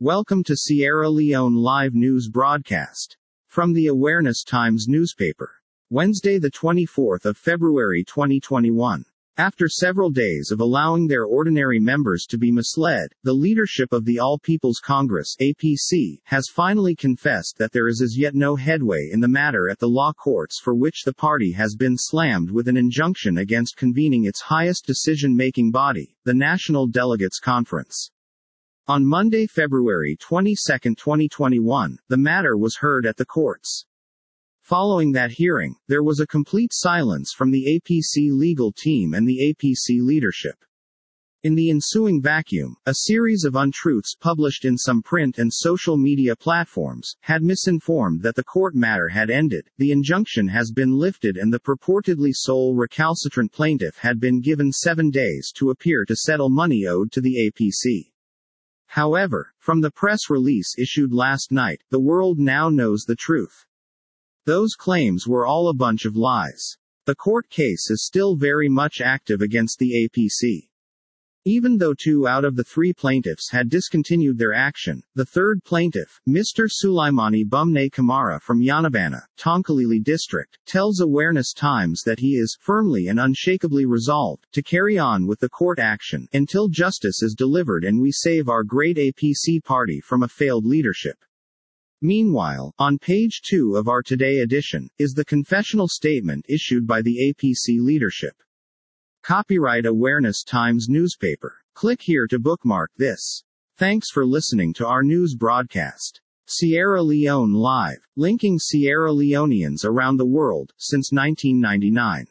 Welcome to Sierra Leone Live News Broadcast. From the Awareness Times newspaper. Wednesday, the 24th of February 2021. After several days of allowing their ordinary members to be misled, the leadership of the All People's Congress (APC) has finally confessed that there is as yet no headway in the matter at the law courts, for which the party has been slammed with an injunction against convening its highest decision-making body, the National Delegates Conference. On Monday, February 22, 2021, the matter was heard at the courts. Following that hearing, there was a complete silence from the APC legal team and the APC leadership. In the ensuing vacuum, a series of untruths published in some print and social media platforms had misinformed that the court matter had ended, the injunction has been lifted, and the purportedly sole recalcitrant plaintiff had been given 7 days to appear to settle money owed to the APC. However, from the press release issued last night, the world now knows the truth. Those claims were all a bunch of lies. The court case is still very much active against the APC. Even though 2 out of the 3 plaintiffs had discontinued their action, the third plaintiff, Mr. Sulaimani Bumne Kamara from Yanabana, Tonkalili District, tells Awareness Times that he is firmly and unshakably resolved to carry on with the court action until justice is delivered and we save our great APC party from a failed leadership. Meanwhile, on page 2 of our Today edition, is the confessional statement issued by the APC leadership. Copyright Awareness Times newspaper. Click here to bookmark this. Thanks for listening to our news broadcast. Sierra Leone Live, linking Sierra Leoneans around the world since 1999.